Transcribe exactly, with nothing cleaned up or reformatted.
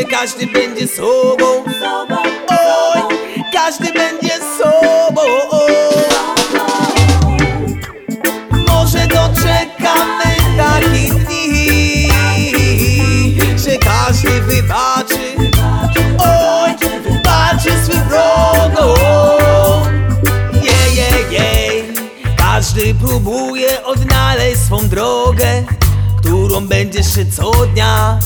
że każdy będzie sobą. Oj, każdy będzie sobą. Może doczekamy takich dni, że każdy wybaczy. Oj, wybaczy swym wrogom. Jej, jej, jej. Każdy próbuje odnaleźć swą drogę, którą będzie szedł co dnia.